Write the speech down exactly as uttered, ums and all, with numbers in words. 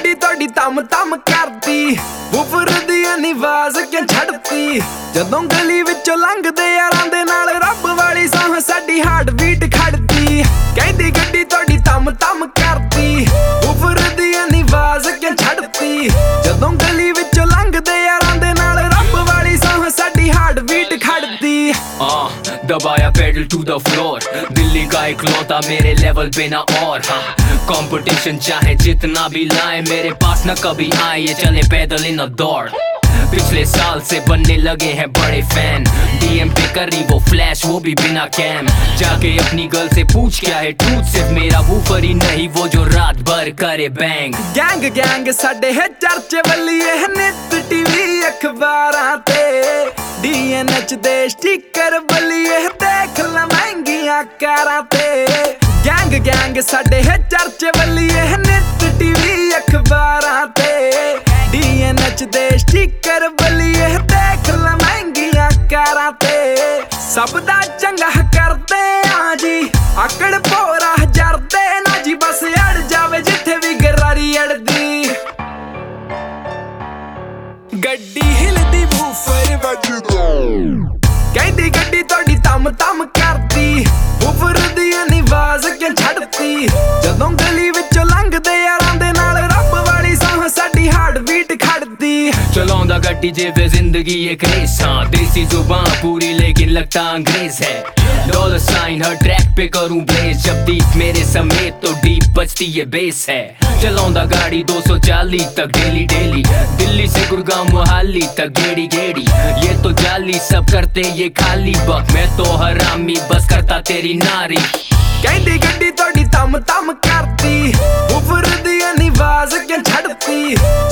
गड्डी तोड़ी तम तम करदी बुफर दी आवाज़ क्यों छड़ती जदों गली विचों लंघदे यारां दे नाल रब वाली सौं साडी हार्ट बीट खड़दी कहदी गड्डी तोड़ी तम तम करदी बुफर दी आवाज़ क्यों छड़ती जदों गली विचों लंघदे यारां दे नाल रब वाली सौं साडी हार्ट बीट खड़दी। हाँ दबाया pedal to the floor Delhi का इकलौता मेरे लेवल पे ना और हाँ कंपटीशन चाहे जितना भी लाए मेरे पास न कभी आए ये चले पैदल इन दौड़ पिछले साल से बनने लगे हैं बड़े फैन डीएम पे कर रही वो फ्लैश वो भी बिना कैम जाके अपनी गर्ल से पूछ क्या है ट्रूथ सिर्फ मेरा वूफर ही नहीं वो जो रात भर करे बैंग गैंग गैंग साडे है चर्चे वल्लीए नित टीवी अखबारां ते डीएनएच दे स्टिकर वल्लीए देख ला महंगियां कारां ते गैंग गैंग साडे है चर्चे वल्लीए नित टीवी अखबारां ते डीएनएच दे स्टिकर वल्लीए देख ला महंगियां कारां ते सब दा चंगा करदे आ जी आकड़ भोरा जरदे ना जी बस अड़ जावे जिथे भी गरारी अड़दी गड्डी हिलदी बूफर वजदा कहदी गड्डी तोड़ी तम तम करदी बुफर दी आवाज़ क्यों छड़ती जदों गली विचों लंघदे यारां दे नाल रब वाली सौं साडी हार्ट बीट खड़दी चलाਉਂਦਾ ਗੱਡੀ ਜਿਵੇਂ ਜ਼ਿੰਦਗੀ एक रेस हाँ देसी जुबान पूरी लेकिन लगता अंग्रेज है डॉलर साइन हर ट्रैक पे करूं ब्लेज जब दीप मेरे समेत तो डीप बजती ये बेस है चलाਉਂਦਾ गाड़ी दो सौ चालीस तक डेली डेली दिल्ली से गुड़गांव मोहाली तक गेड़ी गेड़ी ये तो जाली सब करते ये खाली बक मैं तो हरामी बस करता तेरी नारी कहदी गड्डी तोड़ी तम तम करदी बुफर दी आवाज़ क्यों छड़ती